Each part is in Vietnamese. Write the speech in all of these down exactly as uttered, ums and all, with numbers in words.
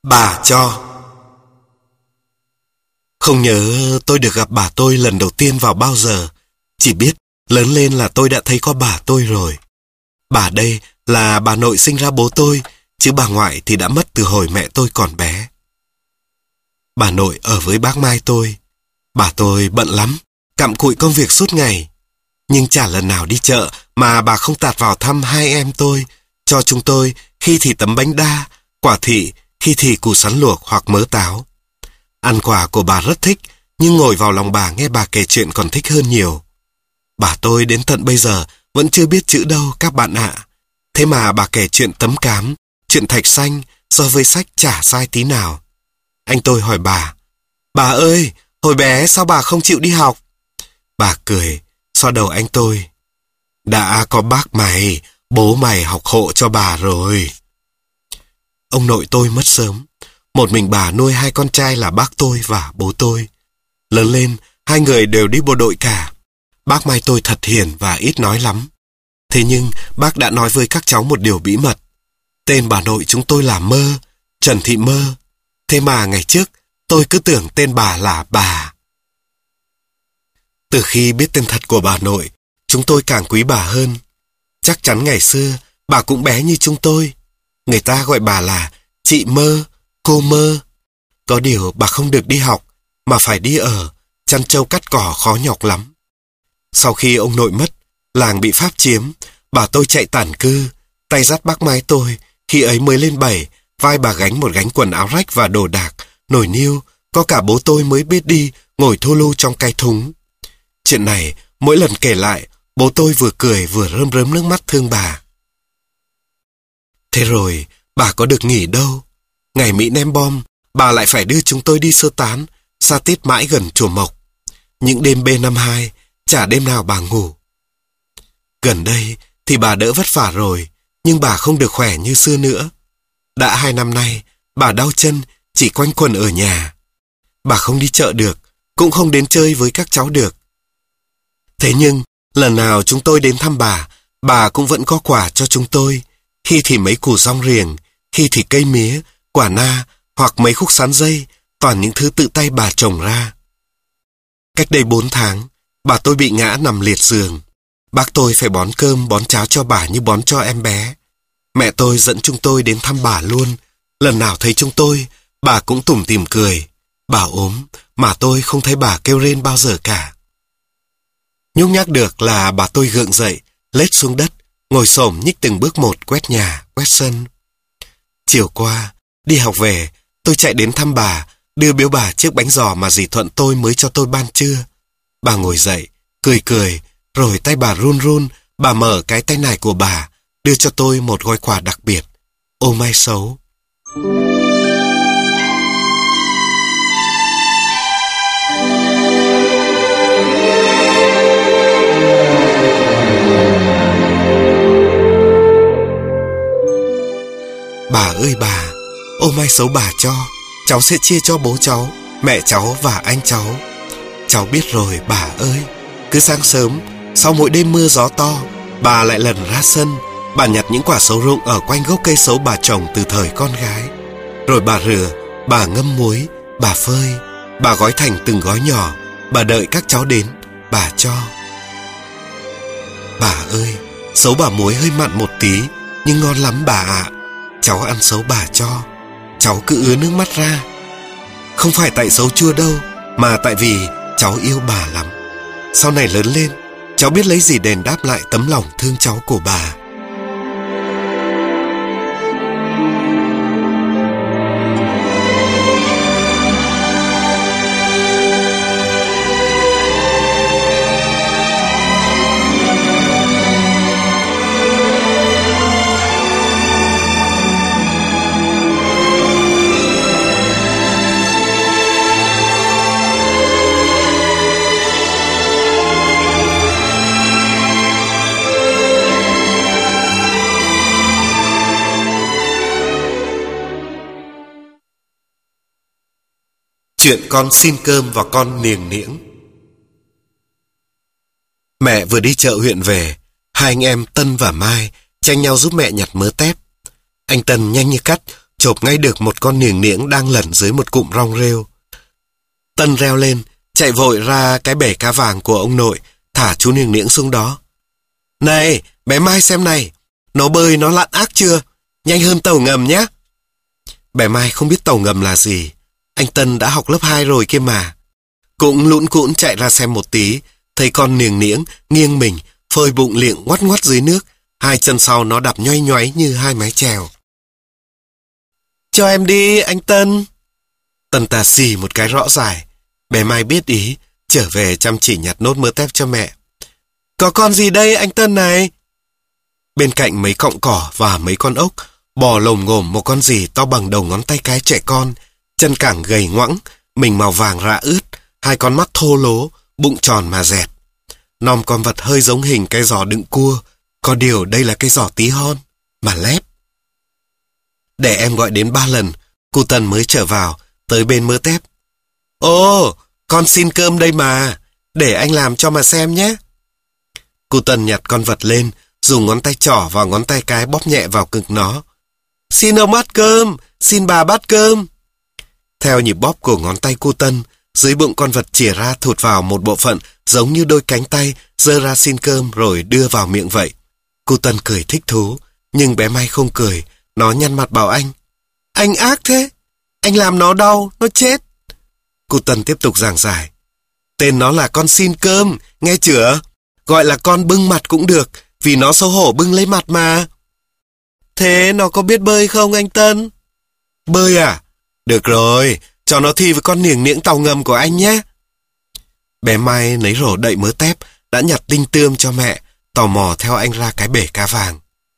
Bà cho. Không nhớ tôi được gặp bà tôi lần đầu tiên vào bao giờ. Chỉ biết lớn lên là tôi đã thấy có bà tôi rồi. Bà đây là bà nội sinh ra bố tôi, chứ bà ngoại thì đã mất từ hồi mẹ tôi còn bé. Bà nội ở với bác Mai tôi. Bà tôi bận lắm, cặm cụi công việc suốt ngày. Nhưng chả lần nào đi chợ mà bà không tạt vào thăm hai em tôi, cho chúng tôi khi thì tấm bánh đa, quả thị, khi thì củ sắn luộc hoặc mớ táo. Ăn quà của bà rất thích, nhưng ngồi vào lòng bà nghe bà kể chuyện còn thích hơn nhiều. Bà tôi đến tận bây giờ vẫn chưa biết chữ đâu các bạn ạ. Thế mà bà kể chuyện tấm cám, chuyện thạch xanh, so với sách chả sai tí nào. Anh tôi hỏi bà, bà ơi, hồi bé sao bà không chịu đi học? Bà cười, xoa đầu anh tôi. Đã có bác mày, bố mày học hộ cho bà rồi. Ông nội tôi mất sớm. Một mình bà nuôi hai con trai là bác tôi và bố tôi. Lớn lên, hai người đều đi bộ đội cả. Bác Mai tôi thật hiền và ít nói lắm. Thế nhưng bác đã nói với các cháu một điều bí mật. Tên bà nội chúng tôi là Mơ, Trần Thị Mơ. Thế mà ngày trước tôi cứ tưởng tên bà là bà. Từ khi biết tên thật của bà nội, chúng tôi càng quý bà hơn. Chắc chắn ngày xưa bà cũng bé như chúng tôi. Người ta gọi bà là chị Mơ, cô Mơ. Có điều bà không được đi học, mà phải đi ở, chăn trâu cắt cỏ khó nhọc lắm. Sau khi ông nội mất, làng bị Pháp chiếm, bà tôi chạy tản cư, tay dắt bác Mai tôi, khi ấy mới lên bảy, vai bà gánh một gánh quần áo rách và đồ đạc, nồi niêu, có cả bố tôi mới biết đi, ngồi thu lưu trong cái thúng. Chuyện này, mỗi lần kể lại, bố tôi vừa cười vừa rơm rớm nước mắt thương bà. Thế rồi, bà có được nghỉ đâu. Ngày Mỹ ném bom, bà lại phải đưa chúng tôi đi sơ tán, xa tít mãi gần Chùa Mộc. Những đêm B năm hai, chả đêm nào bà ngủ. Gần đây thì bà đỡ vất vả rồi, nhưng bà không được khỏe như xưa nữa. Đã hai năm nay, bà đau chân, chỉ quanh quẩn ở nhà. Bà không đi chợ được, cũng không đến chơi với các cháu được. Thế nhưng, lần nào chúng tôi đến thăm bà, bà cũng vẫn có quà cho chúng tôi. Khi thì mấy củ rong riềng, khi thì cây mía, quả na, hoặc mấy khúc sắn dây, toàn những thứ tự tay bà trồng ra. Cách đây bốn tháng, bà tôi bị ngã nằm liệt giường. Bác tôi phải bón cơm, bón cháo cho bà như bón cho em bé. Mẹ tôi dẫn chúng tôi đến thăm bà luôn. Lần nào thấy chúng tôi, bà cũng tủm tỉm cười. Bà ốm, mà tôi không thấy bà kêu rên bao giờ cả. Nhúc nhắc được là bà tôi gượng dậy, lết xuống đất, ngồi xổm nhích từng bước một quét nhà, quét sân. Chiều qua, đi học về, tôi chạy đến thăm bà, đưa biếu bà chiếc bánh giò mà dì Thuận tôi mới cho tôi ban trưa. Bà ngồi dậy, cười cười, rồi tay bà run run, bà mở cái tay này của bà, đưa cho tôi một gói quà đặc biệt. Ô mai xấu. Bà ơi bà, ô mai xấu bà cho, cháu sẽ chia cho bố cháu, mẹ cháu và anh cháu. Cháu biết rồi bà ơi. Cứ sáng sớm, sau mỗi đêm mưa gió to, bà lại lần ra sân, bà nhặt những quả sấu rụng ở quanh gốc cây sấu bà trồng từ thời con gái. Rồi bà rửa, bà ngâm muối, bà phơi, bà gói thành từng gói nhỏ, bà đợi các cháu đến, bà cho. Bà ơi, sấu bà muối hơi mặn một tí, nhưng ngon lắm bà ạ. Cháu ăn sấu bà cho, cháu cứ ứa nước mắt ra. Không phải tại sấu chua đâu, mà tại vì cháu yêu bà lắm. Sau này lớn lên, cháu biết lấy gì đền đáp lại tấm lòng thương cháu của bà. Chuyện con xin cơm và con niềng niễng. Mẹ vừa đi chợ huyện về, hai anh em Tân và Mai tranh nhau giúp mẹ nhặt mớ tép. Anh Tân nhanh như cắt chộp ngay được một con niềng niễng đang lẩn dưới một cụm rong rêu. Tân reo lên, chạy vội ra cái bể cá vàng của ông nội, thả chú niềng niễng xuống đó. Này, bé Mai xem này, nó bơi nó lặn ác chưa? Nhanh hơn tàu ngầm nhé. Bé Mai không biết tàu ngầm là gì. Anh Tân đã học lớp hai rồi kia mà. Cũng lũn cũn chạy ra xem một tí, thấy con niềng niễng nghiêng mình, phơi bụng liệng ngoắt ngoắt dưới nước, hai chân sau nó đập nhoay nhoáy như hai mái chèo. Cho em đi, anh Tân. Tân tà xì một cái rõ dài. Bé Mai biết ý, trở về chăm chỉ nhặt nốt mớ tép cho mẹ. Có con gì đây anh Tân này? Bên cạnh mấy cọng cỏ và mấy con ốc, bò lồm ngồm một con gì to bằng đầu ngón tay cái trẻ con, chân cẳng gầy ngoẵng, mình màu vàng rạ ướt, hai con mắt thô lố, bụng tròn mà dẹt. Nòm con vật hơi giống hình cái giò đựng cua, có điều đây là cái giò tí hon, mà lép. Để em gọi đến ba lần, cô Tân mới trở vào, tới bên mớ tép. Ồ, con xin cơm đây mà, để anh làm cho mà xem nhé. Cô Tân nhặt con vật lên, dùng ngón tay trỏ và ngón tay cái bóp nhẹ vào ngực nó. Xin ông bát cơm, xin bà bát cơm. Theo nhịp bóp của ngón tay cô Tân, dưới bụng con vật chìa ra thụt vào một bộ phận giống như đôi cánh tay, giơ ra xin cơm rồi đưa vào miệng vậy. Cô Tân cười thích thú, nhưng bé Mai không cười, nó nhăn mặt bảo anh. Anh ác thế, anh làm nó đau, nó chết. Cô Tân tiếp tục giảng giải. Tên nó là con xin cơm, nghe chưa? Gọi là con bưng mặt cũng được, vì nó xấu hổ bưng lấy mặt mà. Thế nó có biết bơi không anh Tân? Bơi à? Được rồi, cho nó thi với con niềng niễng tàu ngầm của anh nhé. Bé Mai lấy rổ đậy mớ tép, đã nhặt tinh tươm cho mẹ, tò mò theo anh ra cái bể cá vàng.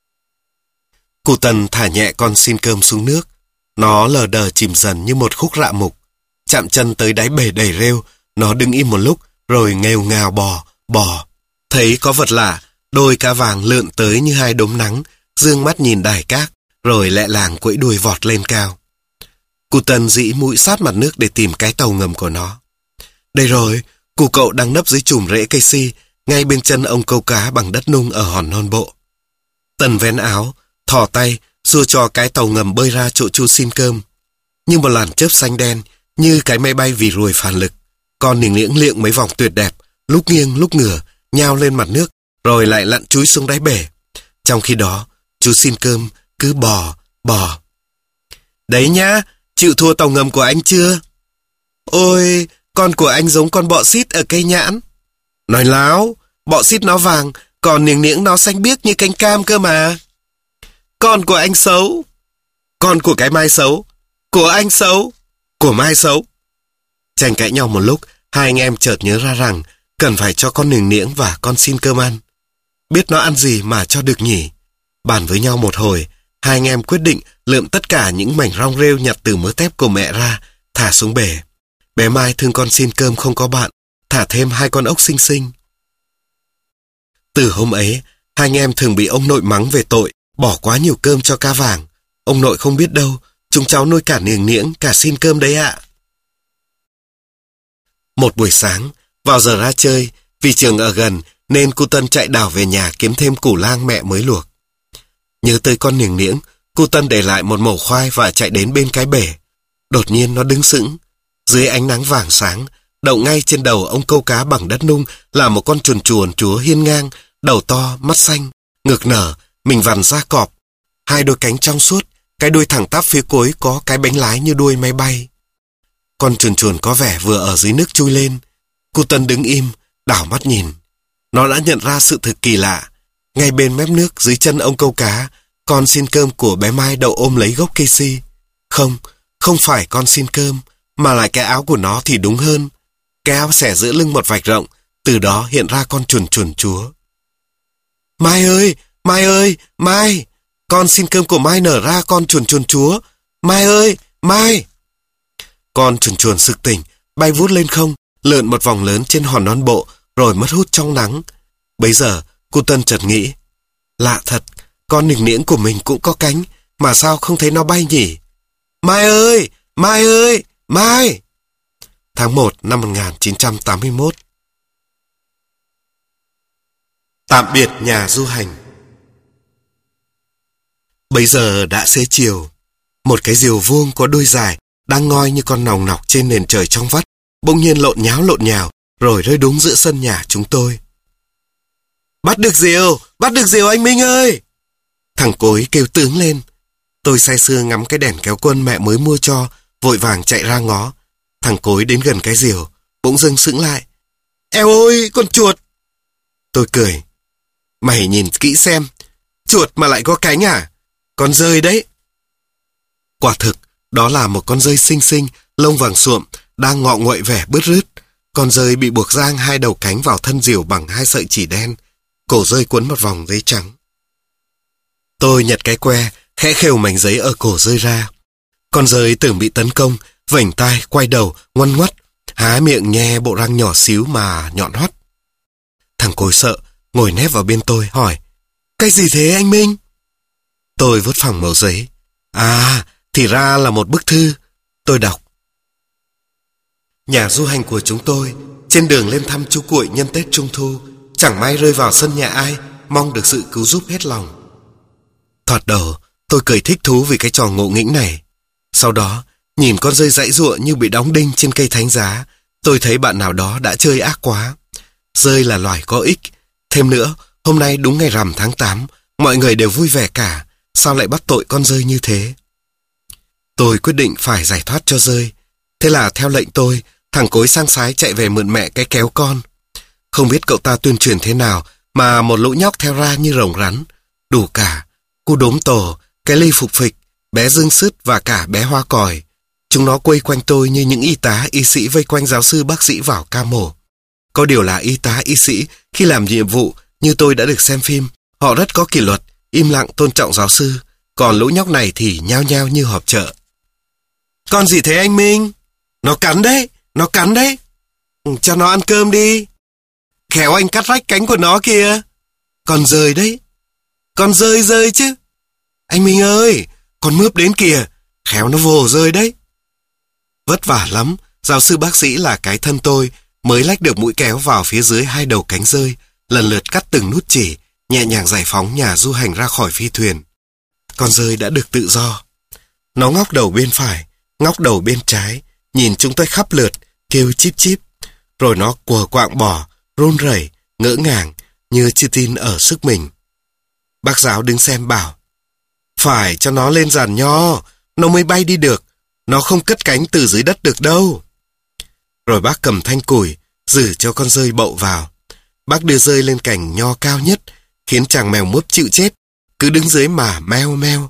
Cô Tân thả nhẹ con xin cơm xuống nước. Nó lờ đờ chìm dần như một khúc rạ mục. Chạm chân tới đáy bể đầy rêu, nó đứng im một lúc, rồi nghêu ngào bò, bò. Thấy có vật lạ, đôi cá vàng lượn tới như hai đốm nắng, dương mắt nhìn đài cát, rồi lẹ làng quẫy đuôi vọt lên cao. Cô Tân dĩ mũi sát mặt nước để tìm cái tàu ngầm của nó. Đây rồi, cụ cậu đang nấp dưới chùm rễ cây si, ngay bên chân ông câu cá bằng đất nung ở hòn non bộ. Tân vén áo, thò tay, xua cho cái tàu ngầm bơi ra chỗ chú xin cơm. Như một làn chớp xanh đen, như cái máy bay vì ruồi phản lực, con niềng niễng liệng mấy vòng tuyệt đẹp, lúc nghiêng lúc ngửa, nhao lên mặt nước, rồi lại lặn chúi xuống đáy bể. Trong khi đó, chú xin cơm cứ bò, bò. Đấy nhá, chịu thua tàu ngầm của anh chưa? Ôi, con của anh giống con bọ xít ở cây nhãn. Nói láo, bọ xít nó vàng, còn niềng niễng nó xanh biếc như cánh cam cơ mà. Con của anh xấu. Con của cái Mai xấu. Của anh xấu. Của Mai xấu. Tranh cãi nhau một lúc, hai anh em chợt nhớ ra rằng cần phải cho con niềng niễng và con xin cơm ăn. Biết nó ăn gì mà cho được nhỉ? Bàn với nhau một hồi, hai anh em quyết định lượm tất cả những mảnh rong rêu nhặt từ mớ tép của mẹ ra, thả xuống bể. Bé Mai thương con xin cơm không có bạn, thả thêm hai con ốc xinh xinh. Từ hôm ấy, hai anh em thường bị ông nội mắng về tội bỏ quá nhiều cơm cho cá vàng. Ông nội không biết đâu, chúng cháu nuôi cả niềng niễng, cả xin cơm đấy ạ. Một buổi sáng, vào giờ ra chơi, vì trường ở gần nên cô Tân chạy đảo về nhà kiếm thêm củ lang mẹ mới luộc. Nhớ tới con niềng niễng, cô Tân để lại một mẩu khoai và chạy đến bên cái bể. Đột nhiên nó đứng sững. Dưới ánh nắng vàng sáng, đậu ngay trên đầu ông câu cá bằng đất nung là một con chuồn chuồn chúa hiên ngang, đầu to, mắt xanh, ngực nở, mình vằn da cọp, hai đôi cánh trong suốt, cái đuôi thẳng tắp phía cuối có cái bánh lái như đuôi máy bay. Con chuồn chuồn có vẻ vừa ở dưới nước chui lên. Cô Tân đứng im, đảo mắt nhìn. Nó đã nhận ra sự thực kỳ lạ. Ngay bên mép nước dưới chân ông câu cá, con xin cơm của bé Mai đậu ôm lấy gốc cây si. Không, không phải con xin cơm, mà lại cái áo của nó thì đúng hơn. Cái áo xẻ giữa lưng một vạch rộng, từ đó hiện ra con chuồn chuồn chúa. Mai ơi, Mai ơi, Mai! Con xin cơm của Mai nở ra con chuồn chuồn chúa. Mai ơi, Mai! Con chuồn chuồn sực tỉnh, bay vút lên không, lượn một vòng lớn trên hòn non bộ, rồi mất hút trong nắng. Bấy giờ, cô Tân chợt nghĩ, lạ thật, con niềng niễng của mình cũng có cánh, mà sao không thấy nó bay nhỉ? Mai ơi, Mai ơi, Mai! Tháng một năm một nghìn chín trăm tám mươi mốt. Tạm biệt nhà du hành. Bây giờ đã xế chiều. Một cái diều vuông có đuôi dài, đang ngoi như con nòng nọc trên nền trời trong vắt, bỗng nhiên lộn nháo lộn nhào, rồi rơi đúng giữa sân nhà chúng tôi. Bắt được diều, bắt được diều anh Minh ơi! Thằng Cối kêu tướng lên. Tôi say sưa ngắm cái đèn kéo quân mẹ mới mua cho, vội vàng chạy ra ngó. Thằng Cối đến gần cái diều, bỗng dưng sững lại. Eo ôi, con chuột! Tôi cười. Mày nhìn kỹ xem, chuột mà lại có cánh à? Con dơi đấy. Quả thực, đó là một con dơi xinh xinh, lông vàng suộm, đang ngọ nguậy vẻ bứt rứt. Con dơi bị buộc giang hai đầu cánh vào thân diều bằng hai sợi chỉ đen, cổ dơi quấn một vòng giấy trắng. Tôi nhặt cái que, khẽ khều mảnh giấy ở cổ dơi ra. Con dơi tưởng bị tấn công, vểnh tai, quay đầu, ngoăn ngoắt, há miệng nhe bộ răng nhỏ xíu mà nhọn hoắt. Thằng Cối sợ, ngồi nép vào bên tôi, hỏi, cái gì thế anh Minh? Tôi vứt phẳng mẩu giấy. À, thì ra là một bức thư. Tôi đọc. Nhà du hành của chúng tôi, trên đường lên thăm chú Cuội nhân Tết Trung Thu, chẳng may rơi vào sân nhà ai, mong được sự cứu giúp hết lòng. Thoạt đầu, tôi cười thích thú vì cái trò ngộ nghĩnh này. Sau đó, nhìn con dơi giãy giụa như bị đóng đinh trên cây thánh giá, tôi thấy bạn nào đó đã chơi ác quá. Dơi là loài có ích. Thêm nữa, hôm nay đúng ngày rằm tháng tám, mọi người đều vui vẻ cả. Sao lại bắt tội con dơi như thế? Tôi quyết định phải giải thoát cho dơi. Thế là theo lệnh tôi, thằng Cối sang sái chạy về mượn mẹ cái kéo con. Không biết cậu ta tuyên truyền thế nào mà một lũ nhóc theo ra như rồng rắn. Đủ cả, cu đốm tổ, cái ly phục phịch, bé Dương Sứt và cả bé Hoa Còi. Chúng nó quây quanh tôi như những y tá, y sĩ vây quanh giáo sư bác sĩ vào ca mổ. Có điều là y tá, y sĩ khi làm nhiệm vụ như tôi đã được xem phim, họ rất có kỷ luật, im lặng tôn trọng giáo sư. Còn lũ nhóc này thì nhao nhao như họp chợ. Con gì thế anh Minh? Nó cắn đấy, nó cắn đấy. Cho nó ăn cơm đi. Khéo anh cắt rách cánh của nó kìa. Con dơi đấy. Con dơi dơi chứ. Anh Minh ơi, con mướp đến kìa. Khéo nó vồ rơi đấy. Vất vả lắm, giáo sư bác sĩ là cái thân tôi mới lách được mũi kéo vào phía dưới hai đầu cánh dơi, lần lượt cắt từng nút chỉ, nhẹ nhàng giải phóng nhà du hành ra khỏi phi thuyền. Con dơi đã được tự do. Nó ngóc đầu bên phải, ngóc đầu bên trái, nhìn chúng tôi khắp lượt, kêu chíp chíp. Rồi nó quờ quạng bò, run rẩy, ngỡ ngàng, như chưa tin ở sức mình. Bác giáo đứng xem bảo, phải cho nó lên giàn nho, nó mới bay đi được. Nó không cất cánh từ dưới đất được đâu. Rồi bác cầm thanh củi, giữ cho con dơi bậu vào. Bác đưa dơi lên cành nho cao nhất, khiến chàng mèo mướp chịu chết, cứ đứng dưới mà meo meo.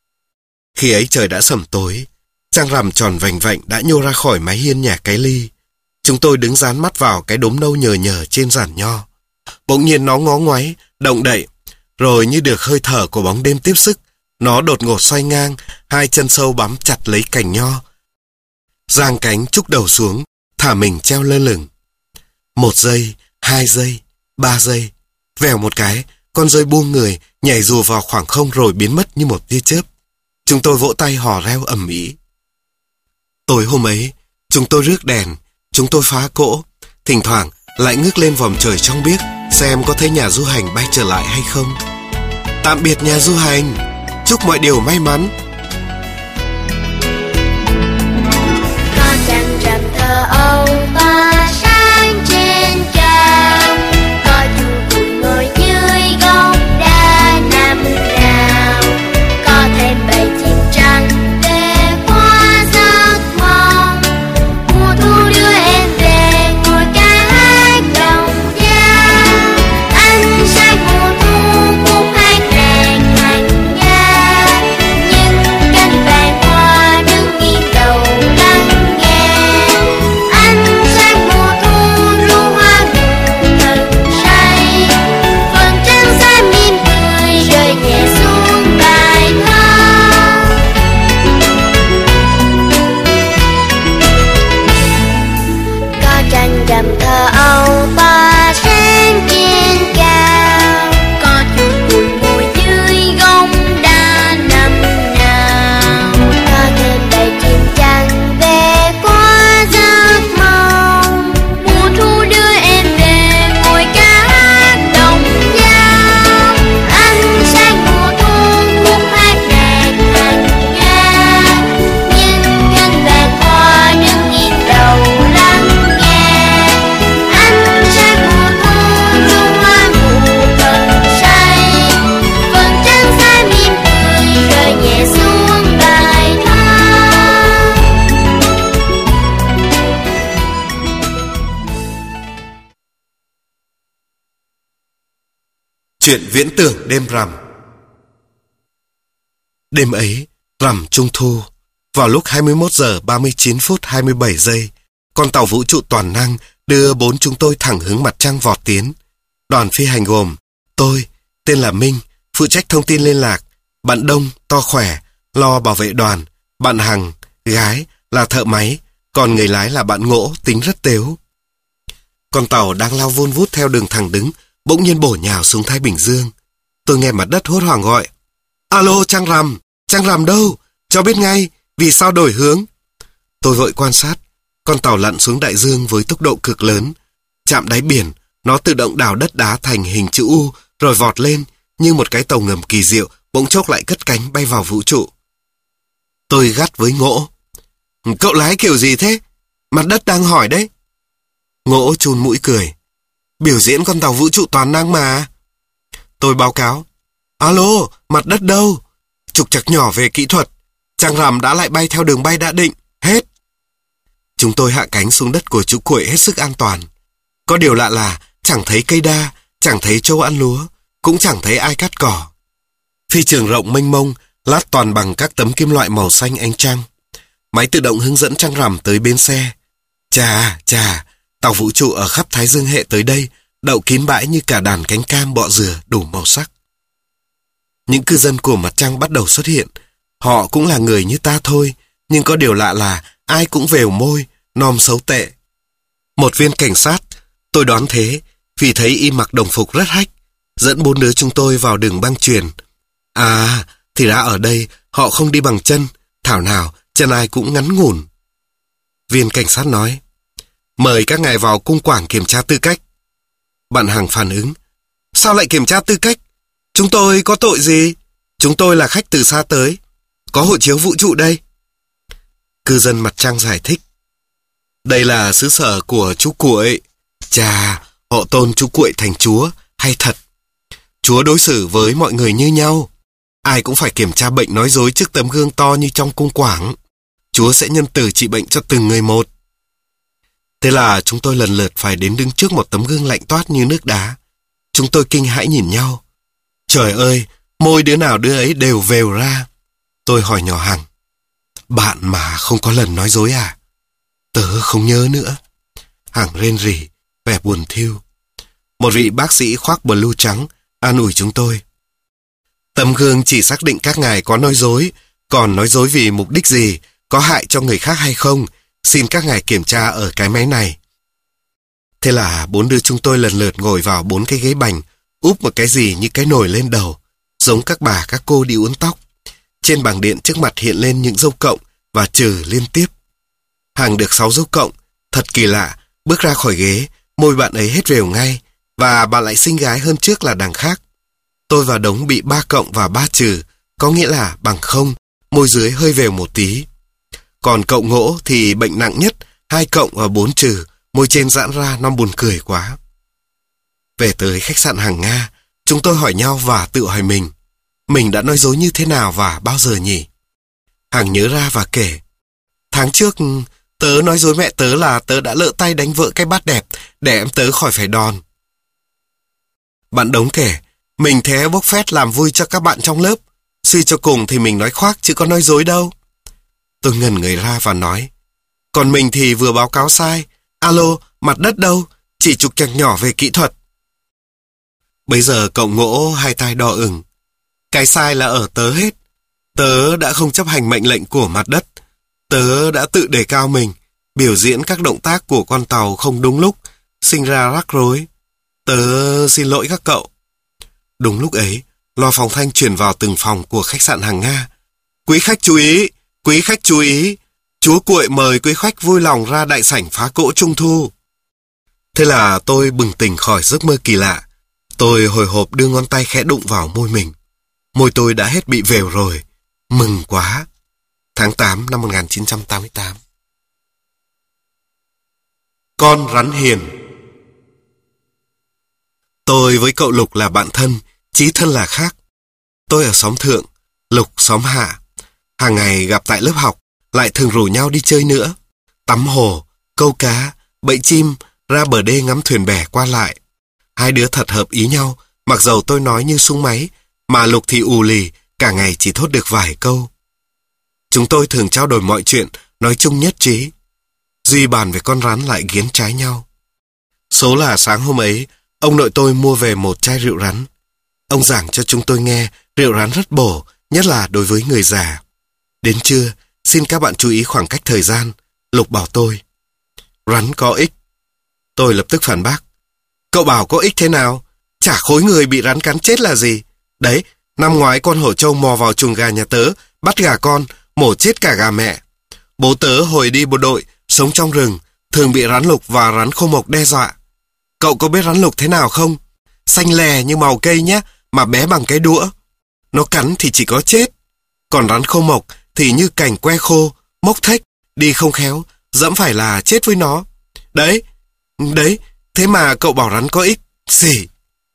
Khi ấy trời đã sẩm tối, trăng rằm tròn vành vạnh đã nhô ra khỏi mái hiên nhà cái ly. Chúng tôi đứng dán mắt vào cái đốm nâu nhờ nhờ trên giàn nho. Bỗng nhiên nó ngó ngoáy, động đậy, rồi như được hơi thở của bóng đêm tiếp sức, nó đột ngột xoay ngang, hai chân sâu bám chặt lấy cành nho. Giang cánh trúc đầu xuống, thả mình treo lơ lửng. Một giây, hai giây, ba giây. Vèo một cái, con dơi buông người, nhảy dù vào khoảng không rồi biến mất như một tia chớp. Chúng tôi vỗ tay hò reo ầm ĩ. Tối hôm ấy, chúng tôi rước đèn, chúng tôi phá cỗ, thỉnh thoảng lại ngước lên vòm trời trong biếc xem có thấy nhà du hành bay trở lại hay không. Tạm biệt nhà du hành, chúc mọi điều may mắn. Con trăng rằm thơ âu tỏa sáng trên cao, có chú cuội ngồi dưới gốc đa năm nào, có thêm bầy chim trắng về qua giấc mộng. Mùa thu đưa em về ngồi ca hát đồng dao, ánh sáng mùa thu cũng hát đèn hành gia, nhưng Chuyện viễn tưởng đêm rằm. Đêm ấy, rằm Trung Thu, vào lúc hai mươi mốt giờ ba mươi chín phút hai mươi bảy giây, con tàu vũ trụ toàn năng đưa bốn chúng tôi thẳng hướng mặt trăng vọt tiến. Đoàn phi hành gồm tôi, tên là Minh, phụ trách thông tin liên lạc, bạn Đông, to khỏe, lo bảo vệ đoàn, bạn Hằng, gái, là thợ máy, còn người lái là bạn Ngỗ, tính rất tếu. Con tàu đang lao vun vút theo đường thẳng đứng, bỗng nhiên bổ nhào xuống Thái Bình Dương. Tôi nghe mặt đất hốt hoảng gọi: "Alo, Trăng Rằm, Trăng Rằm đâu? Cho biết ngay, vì sao đổi hướng?" Tôi vội quan sát, con tàu lặn xuống đại dương với tốc độ cực lớn. Chạm đáy biển, nó tự động đào đất đá thành hình chữ U, rồi vọt lên, như một cái tàu ngầm kỳ diệu, bỗng chốc lại cất cánh bay vào vũ trụ. Tôi gắt với Ngỗ: "Cậu lái kiểu gì thế? Mặt đất đang hỏi đấy." Ngỗ chun mũi cười: "Biểu diễn con tàu vũ trụ toàn năng mà." Tôi báo cáo: "Alo, mặt đất đâu? Trục trặc nhỏ về kỹ thuật, Trăng Rằm đã lại bay theo đường bay đã định, hết." Chúng tôi hạ cánh xuống đất của chú Cuội hết sức an toàn. Có điều lạ là chẳng thấy cây đa, chẳng thấy trâu ăn lúa, cũng chẳng thấy ai cắt cỏ. Phi trường rộng mênh mông, lát toàn bằng các tấm kim loại màu xanh ánh trăng. Máy tự động hướng dẫn Trăng Rằm tới bến xe. Chà, chà, tàu vũ trụ ở khắp Thái Dương hệ tới đây, đậu kín bãi như cả đàn cánh cam bọ dừa đủ màu sắc. Những cư dân của mặt trăng bắt đầu xuất hiện. Họ cũng là người như ta thôi, nhưng có điều lạ là ai cũng vèo môi, nom xấu tệ. Một viên cảnh sát, tôi đoán thế, vì thấy y mặc đồng phục rất hách, dẫn bốn đứa chúng tôi vào đường băng chuyền. À, thì ra ở đây họ không đi bằng chân, thảo nào chân ai cũng ngắn ngủn. Viên cảnh sát nói: "Mời các ngài vào cung quảng kiểm tra tư cách." Bạn Hằng phản ứng: "Sao lại kiểm tra tư cách? Chúng tôi có tội gì? Chúng tôi là khách từ xa tới, có hộ chiếu vũ trụ đây." Cư dân mặt trăng giải thích: "Đây là xứ sở của chú Cuội. Chà, họ tôn chú Cuội thành chúa, hay thật. Chúa đối xử với mọi người như nhau. Ai cũng phải kiểm tra bệnh nói dối trước tấm gương to như trong cung quảng. Chúa sẽ nhân từ trị bệnh cho từng người một." Thế là chúng tôi lần lượt phải đến đứng trước một tấm gương lạnh toát như nước đá. Chúng tôi kinh hãi nhìn nhau. Trời ơi, môi đứa nào đứa ấy đều vèo ra. Tôi hỏi nhỏ Hằng: "Bạn mà không có lần nói dối à?" "Tớ không nhớ nữa." Hằng rên rỉ, vẻ buồn thiu. Một vị bác sĩ khoác blue trắng an ủi chúng tôi: "Tấm gương chỉ xác định các ngài có nói dối, còn nói dối vì mục đích gì, có hại cho người khác hay không, xin các ngài kiểm tra ở cái máy này." Thế là bốn đứa chúng tôi lần lượt ngồi vào bốn cái ghế bành, úp một cái gì như cái nồi lên đầu, giống các bà các cô đi uốn tóc. Trên bảng điện trước mặt hiện lên những dấu cộng và trừ liên tiếp. Hằng được sáu dấu cộng. Thật kỳ lạ, bước ra khỏi ghế, môi bạn ấy hết vèo ngay, và bạn lại xinh gái hơn trước là đằng khác. Tôi và Đống bị ba cộng và ba trừ, có nghĩa là bằng không, môi dưới hơi vèo một tí. Còn cậu Ngỗ thì bệnh nặng nhất, hai cộng và bốn trừ, môi trên giãn ra non buồn cười quá. Về tới khách sạn Hằng Nga, chúng tôi hỏi nhau và tự hỏi mình: mình đã nói dối như thế nào và bao giờ nhỉ? Hằng nhớ ra và kể: "Tháng trước, tớ nói dối mẹ tớ là tớ đã lỡ tay đánh vỡ cái bát đẹp để em tớ khỏi phải đòn." Bạn Đống kể: "Mình thế bốc phét làm vui cho các bạn trong lớp. Suy cho cùng thì mình nói khoác chứ có nói dối đâu." Tôi ngẩn người ra và nói: "Còn mình thì vừa báo cáo sai. Alo, mặt đất đâu? Chỉ trục trặc nhỏ về kỹ thuật." Bây giờ cậu Ngỗ hai tay đỏ ửng: "Cái sai là ở tớ hết. Tớ đã không chấp hành mệnh lệnh của mặt đất. Tớ đã tự đề cao mình, biểu diễn các động tác của con tàu không đúng lúc, sinh ra rắc rối. Tớ xin lỗi các cậu." Đúng lúc ấy, loa phóng thanh truyền vào từng phòng của khách sạn Hằng Nga: "Quý khách chú ý, quý khách chú ý, chúa Cuội mời quý khách vui lòng ra đại sảnh phá cỗ Trung Thu." Thế là tôi bừng tỉnh khỏi giấc mơ kỳ lạ. Tôi hồi hộp đưa ngón tay khẽ đụng vào môi mình. Môi tôi đã hết bị vèo rồi. Mừng quá. Tháng tám năm một nghìn chín trăm tám mươi tám. Con rắn hiền. Tôi với cậu Lục là bạn thân, chí thân là khác. Tôi ở xóm thượng, Lục xóm hạ. Hàng ngày gặp tại lớp học, lại thường rủ nhau đi chơi nữa. Tắm hồ, câu cá, bẫy chim, ra bờ đê ngắm thuyền bè qua lại. Hai đứa thật hợp ý nhau, Mặc dầu tôi nói như súng máy, mà Lục thì ù lì, cả ngày chỉ thốt được vài câu. Chúng tôi thường trao đổi mọi chuyện, nói chung nhất trí. Duy bàn về con rắn lại nghiến trái nhau. Số là sáng hôm ấy, ông nội tôi mua về một chai rượu rắn. Ông giảng cho chúng tôi nghe rượu rắn rất bổ, nhất là đối với người già. Đến trưa, xin các bạn chú ý khoảng cách thời gian. Lục bảo tôi, rắn có ích. Tôi lập tức phản bác. Cậu bảo có ích thế nào? Chả khối người bị rắn cắn chết là gì? Đấy, năm ngoái con hổ trâu mò vào chuồng gà nhà tớ, bắt gà con, mổ chết cả gà mẹ. Bố tớ hồi đi bộ đội, sống trong rừng, thường bị rắn lục và rắn khô mộc đe dọa. Cậu có biết rắn lục thế nào không? Xanh lè như màu cây nhé, mà bé bằng cái đũa. Nó cắn thì chỉ có chết. Còn rắn khô mộc thì như cành que khô, mốc thếch, đi không khéo, dẫm phải là chết với nó. Đấy, đấy, thế mà cậu bảo rắn có ích, xỉ.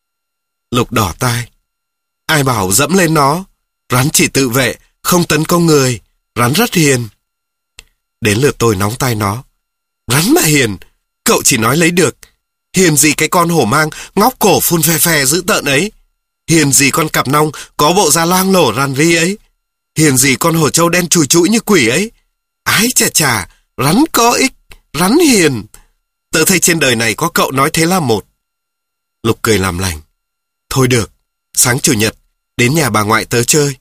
Lục đỏ tai. Ai bảo dẫm lên nó? Rắn chỉ tự vệ, không tấn công người. Rắn rất hiền. Đến lượt tôi nóng tai nó. Rắn mà hiền, cậu chỉ nói lấy được. Hiền gì cái con hổ mang, ngóc cổ phun phè phè dữ tợn ấy. Hiền gì con cặp nong, có bộ da loang lổ rằn ri ấy. Hiền gì con hổ trâu đen chùi chũi như quỷ ấy. Ái chà chà, rắn có ích, rắn hiền. Tớ thấy trên đời này có cậu nói thế là một. Lục cười làm lành. Thôi được, sáng chủ nhật, đến nhà bà ngoại tớ chơi.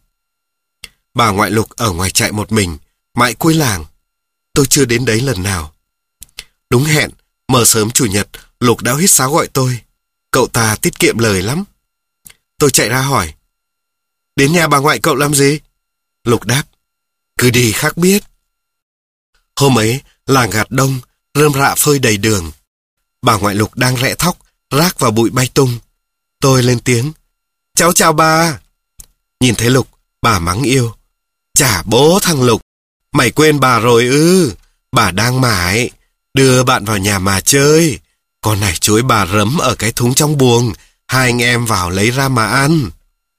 Bà ngoại Lục ở ngoài trại một mình, mãi cuối làng. Tôi chưa đến đấy lần nào. Đúng hẹn, mở sớm chủ nhật, Lục đã huýt sáo gọi tôi. Cậu ta tiết kiệm lời lắm. Tôi chạy ra hỏi. Đến nhà bà ngoại cậu làm gì? Lục đáp. Cứ đi khác biết. Hôm ấy, làng gặt đông, rơm rạ phơi đầy đường. Bà ngoại Lục đang rẽ thóc, rác và bụi bay tung. Tôi lên tiếng. Cháu chào bà. Nhìn thấy Lục, bà mắng yêu. Chả bố thằng Lục, mày quên bà rồi ư? Bà đang mải, đưa bạn vào nhà mà chơi. Con này chuối bà rấm ở cái thúng trong buồng, hai anh em vào lấy ra mà ăn.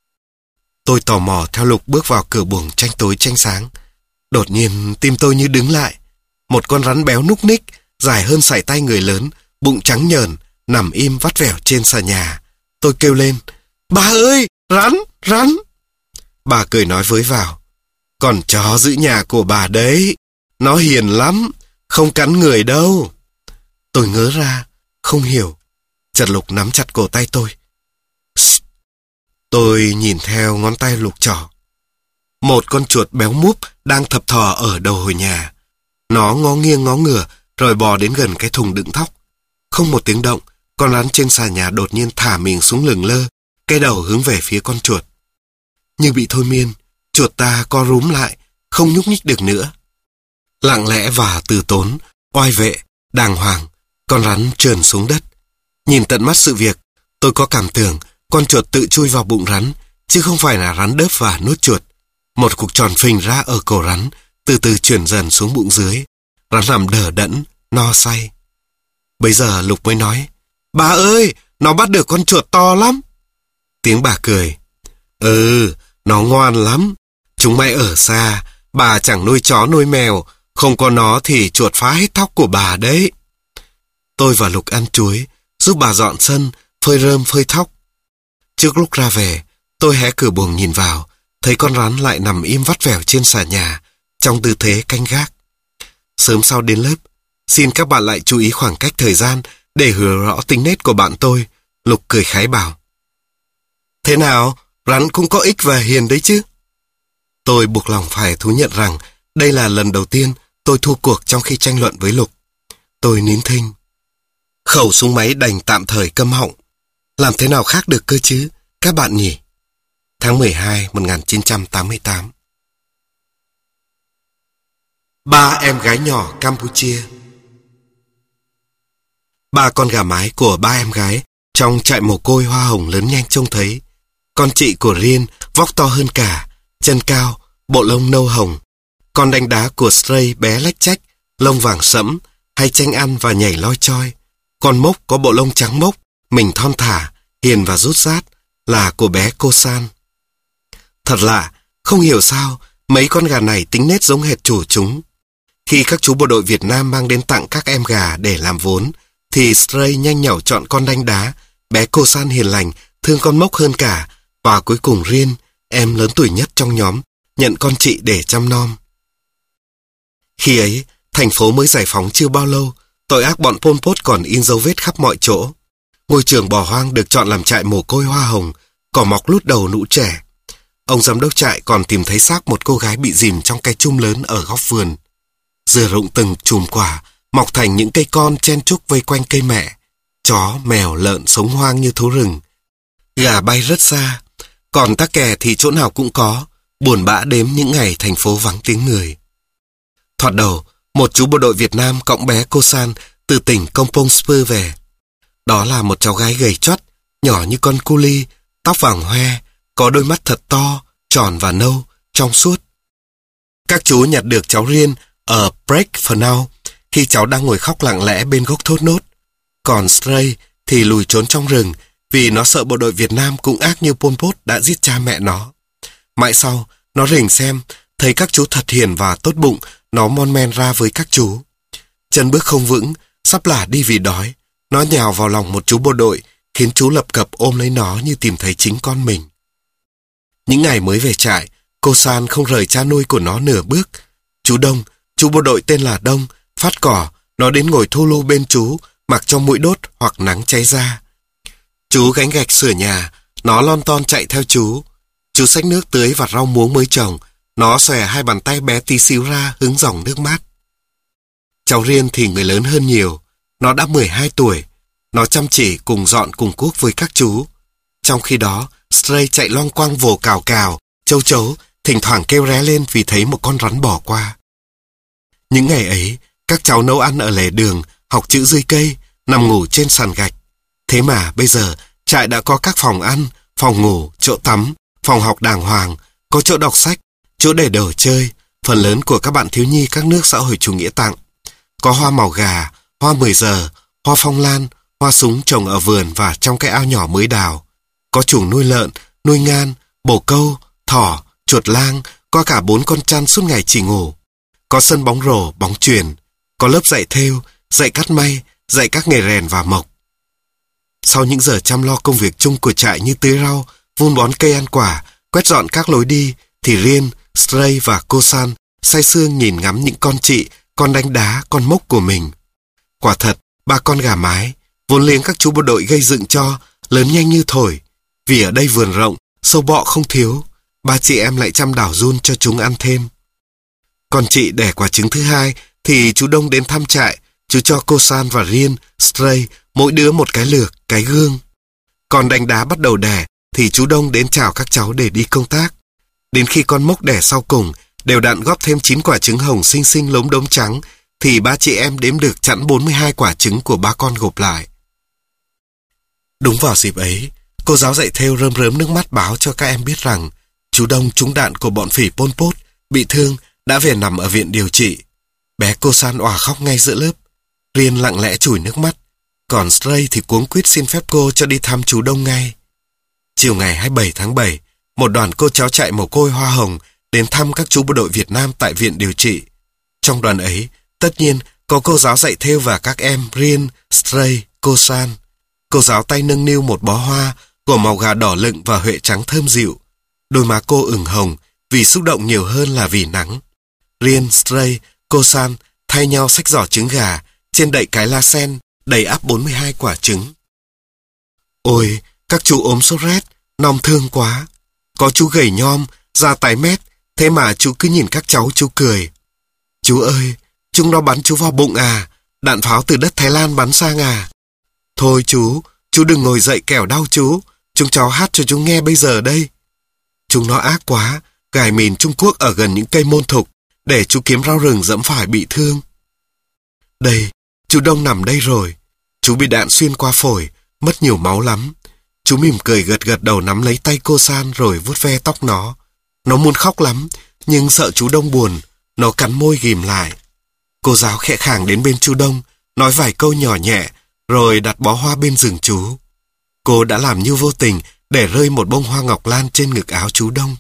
Tôi tò mò theo Lục bước vào cửa buồng tranh tối tranh sáng. Đột nhiên tim tôi như đứng lại. Một con rắn béo núc ních, dài hơn sải tay người lớn, bụng trắng nhờn, nằm im vắt vẻo trên xà nhà. Tôi kêu lên. Bà ơi, rắn, rắn. Bà cười nói với vào. Còn chó giữ nhà của bà đấy, nó hiền lắm, không cắn người đâu. Tôi ngớ ra, không hiểu. Chợt Lục nắm chặt cổ tay tôi. Shh. Tôi nhìn theo ngón tay Lục trỏ. Một con chuột béo múp đang thập thò ở đầu hồi nhà. Nó ngó nghiêng ngó ngửa rồi bò đến gần cái thùng đựng thóc. Không một tiếng động, con rắn trên xà nhà đột nhiên thả mình xuống lửng lơ, cái đầu hướng về phía con chuột. Như bị thôi miên, chuột ta co rúm lại, không nhúc nhích được nữa. Lặng lẽ và từ tốn, oai vệ, đàng hoàng, con rắn trườn xuống đất. Nhìn tận mắt sự việc, tôi có cảm tưởng con chuột tự chui vào bụng rắn, chứ không phải là rắn đớp và nuốt chuột. Một cục tròn phình ra ở cổ rắn, từ từ chuyển dần xuống bụng dưới. Rắn nằm đờ đẫn, no say. Bây giờ Lục mới nói, bà ơi, nó bắt được con chuột to lắm. Tiếng bà cười. Ừ, nó ngoan lắm. Chúng mày ở xa, bà chẳng nuôi chó nuôi mèo, không có nó thì chuột phá hết thóc của bà đấy. Tôi và Lục ăn chuối, giúp bà dọn sân, phơi rơm phơi thóc. Trước lúc ra về, tôi hé cửa buồng nhìn vào, thấy con rắn lại nằm im vắt vẻo trên xà nhà, trong tư thế canh gác. Sớm sau đến lớp, xin các bạn lại chú ý khoảng cách thời gian để hiểu rõ tính nết của bạn tôi. Lục cười khái bảo. Thế nào, rắn cũng có ích và hiền đấy chứ? Tôi buộc lòng phải thú nhận rằng đây là lần đầu tiên tôi thua cuộc trong khi tranh luận với Lục. Tôi nín thinh. Khẩu súng máy đành tạm thời câm họng. Làm thế nào khác được cơ chứ, các bạn nhỉ? Tháng mười hai năm một nghìn chín trăm tám mươi tám. Ba em gái nhỏ Campuchia. Ba con gà mái của ba em gái trong trại mồ côi hoa hồng lớn nhanh trông thấy. Con chị của Riêng vóc to hơn cả, chân cao, bộ lông nâu hồng. Con đánh đá của Stray bé lách chách, lông vàng sẫm, hay tranh ăn và nhảy loi choi. Con Mốc có bộ lông trắng mốc, mình thon thả, hiền và rút rát, là của bé Cô San. Thật lạ, không hiểu sao mấy con gà này tính nết giống hệt chủ chúng. Khi các chú bộ đội Việt Nam mang đến tặng các em gà để làm vốn, thì Stray nhanh nhảu chọn con đanh đá, bé Cô San hiền lành, thương con Mốc hơn cả, và cuối cùng Riêng, em lớn tuổi nhất trong nhóm, nhận con chị để chăm nom. Khi ấy, thành phố mới giải phóng chưa bao lâu, tội ác bọn Pol Pot còn in dấu vết khắp mọi chỗ. Ngôi trường bỏ hoang được chọn làm trại mồ côi hoa hồng, cỏ mọc lút đầu nụ trẻ. Ông giám đốc trại còn tìm thấy xác một cô gái bị dìm trong cái chum lớn ở góc vườn. Dừa rụng từng chùm quả, mọc thành những cây con chen chúc vây quanh cây mẹ. Chó, mèo, lợn sống hoang như thú rừng. Gà bay rất xa, còn tắc kè thì chỗ nào cũng có, buồn bã đếm những ngày thành phố vắng tiếng người. Thoạt đầu, một chú bộ đội Việt Nam cõng bé Kosan từ tỉnh Kampong Speu về. Đó là một cháu gái gầy choắt, nhỏ như con cu li, tóc vàng hoe, có đôi mắt thật to, tròn và nâu, trong suốt. Các chú nhặt được cháu Riêng ở Break Phnom khi cháu đang ngồi khóc lặng lẽ bên gốc thốt nốt. Còn Stray thì lùi trốn trong rừng vì nó sợ bộ đội Việt Nam cũng ác như Pol Pot đã giết cha mẹ nó. Mãi sau, nó rình xem, thấy các chú thật hiền và tốt bụng, nó mon men ra với các chú. Chân bước không vững, sắp lả đi vì đói. Nó nhào vào lòng một chú bộ đội, khiến chú lập cập ôm lấy nó như tìm thấy chính con mình. Những ngày mới về trại, Kosan không rời cha nuôi của nó nửa bước. Chú Đông, chú bộ đội tên là Đông, phát cỏ, nó đến ngồi thu lu bên chú, mặc cho mũi đốt hoặc nắng cháy da. Chú gánh gạch sửa nhà, nó lon ton chạy theo chú. Chú xách nước tưới vặt rau muống mới trồng, nó xòe hai bàn tay bé tí xíu ra hứng dòng nước mát. Cháu Riêng thì người lớn hơn nhiều, nó đã mười hai tuổi, nó chăm chỉ cùng dọn cùng cuốc với các chú. Trong khi đó, Stray chạy loang quang vồ cào cào, châu chấu, thỉnh thoảng kêu ré lên vì thấy một con rắn bỏ qua. Những ngày ấy, các cháu nấu ăn ở lề đường, học chữ dưới cây, nằm ngủ trên sàn gạch. Thế mà bây giờ, trại đã có các phòng ăn, phòng ngủ, chỗ tắm, phòng học đàng hoàng, có chỗ đọc sách, chỗ để đồ chơi, phần lớn của các bạn thiếu nhi các nước xã hội chủ nghĩa tặng. Có hoa màu gà, hoa mười giờ, hoa phong lan, hoa súng trồng ở vườn và trong cái ao nhỏ mới đào. Có chuồng nuôi lợn, nuôi ngan, bồ câu, thỏ, chuột lang, có cả bốn con chăn suốt ngày chỉ ngủ. Có sân bóng rổ, bóng chuyền, có lớp dạy thêu, dạy cắt may, dạy các nghề rèn và mộc. Sau những giờ chăm lo công việc chung của trại như tưới rau, vun bón cây ăn quả, quét dọn các lối đi, thì Riêng, Stray và Kosan say sưa nhìn ngắm những con chị, con đánh đá, con Mốc của mình. Quả thật, ba con gà mái, vốn liếng các chú bộ đội gây dựng cho, lớn nhanh như thổi. Vì ở đây vườn rộng, sâu bọ không thiếu, ba chị em lại chăm đảo giun cho chúng ăn thêm. Còn chị đẻ quả trứng thứ hai thì chú Đông đến thăm trại, chú cho Kosan và Riêng, Stray mỗi đứa một cái lược, cái gương. Còn đánh đá bắt đầu đẻ thì chú Đông đến chào các cháu để đi công tác. Đến khi con Mốc đẻ sau cùng, đều đặn góp thêm chín quả trứng hồng xinh xinh lốm đốm trắng, thì ba chị em đếm được chẵn bốn mươi hai quả trứng của ba con gộp lại. Đúng vào dịp ấy, cô giáo dạy thêu rơm rớm nước mắt báo cho các em biết rằng chú Đông trúng đạn của bọn phỉ Pol Pot, bị thương, đã về nằm ở viện điều trị. Bé Kosan òa khóc ngay giữa lớp. Riêng lặng lẽ chùi nước mắt, còn Stray thì cuống quýt xin phép cô cho đi thăm chú Đông ngay. Chiều ngày hai mươi bảy tháng bảy, một đoàn cô cháu trại mồ côi hoa hồng đến thăm các chú bộ đội Việt Nam tại viện điều trị. Trong đoàn ấy, tất nhiên có cô giáo dạy thêu và các em Riêng, Stray, Kosan. Cô giáo tay nâng niu một bó hoa của màu gà đỏ lựng và huệ trắng thơm dịu. Đôi má cô ửng hồng vì xúc động nhiều hơn là vì nắng. Riêng, Stray, Kosan thay nhau xách giỏ trứng gà, trên đậy cái la sen đầy ắp bốn mươi hai quả trứng. Ôi, các chú ốm sốt rét, non thương quá. Có chú gầy nhom, da tái mét, thế mà chú cứ nhìn các cháu chú cười. Chú ơi, chúng nó bắn chú vào bụng à? Đạn pháo từ đất Thái Lan bắn sang à? Thôi chú, chú đừng ngồi dậy kẻo đau chú. Chúng cháu hát cho chú nghe bây giờ đây. Chúng nó ác quá, gài mìn Trung Quốc ở gần những cây môn thục, để chú kiếm rau rừng dẫm phải bị thương. Đây, chú Đông nằm đây rồi. Chú bị đạn xuyên qua phổi, mất nhiều máu lắm. Chú mỉm cười gật gật đầu nắm lấy tay Kosan rồi vuốt ve tóc nó. Nó muốn khóc lắm, nhưng sợ chú Đông buồn, nó cắn môi ghìm lại. Cô giáo khẽ khàng đến bên chú Đông, nói vài câu nhỏ nhẹ, rồi đặt bó hoa bên giường chú. Cô đã làm như vô tình để rơi một bông hoa ngọc lan trên ngực áo chú Đông.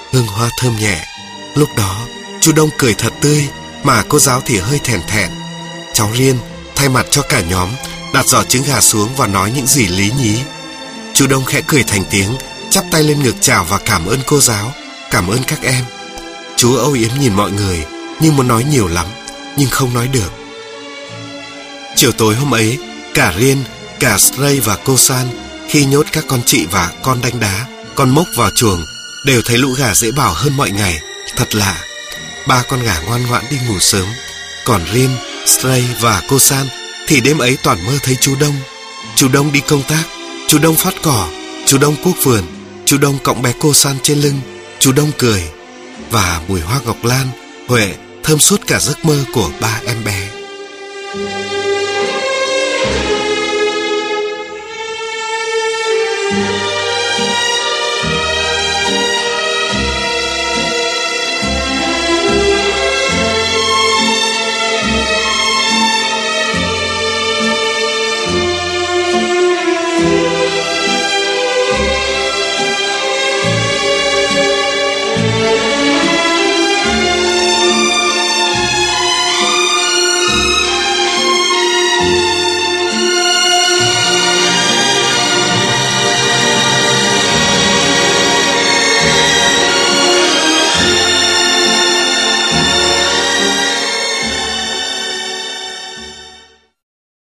hương hoa thơm nhẹ. Lúc đó, chú Đông cười thật tươi, mà cô giáo thì hơi thèn thẹn. Cháu Riên thay mặt cho cả nhóm đặt giỏ trứng gà xuống và nói những gì lý nhí. Chú Đông khẽ cười thành tiếng, chắp tay lên ngực chào và cảm ơn cô giáo, cảm ơn các em. Chú âu yếm nhìn mọi người, nhưng muốn nói nhiều lắm, nhưng không nói được. Chiều tối hôm ấy, cả Riên, cả Stray và cô San khi nhốt các con chị và con Đanh Đá, con Mốc vào chuồng, đều thấy lũ gà dễ bảo hơn mọi ngày. Thật lạ. Ba con gà ngoan ngoãn đi ngủ sớm, còn Riên, Stray và cô San thì đêm ấy toàn mơ thấy chú Đông. Chú Đông đi công tác, chú Đông phát cỏ, chú Đông cuốc vườn, chú Đông cõng bé cô San trên lưng, chú Đông cười. Và mùi hoa ngọc lan, huệ thơm suốt cả giấc mơ của ba em bé. Thank you.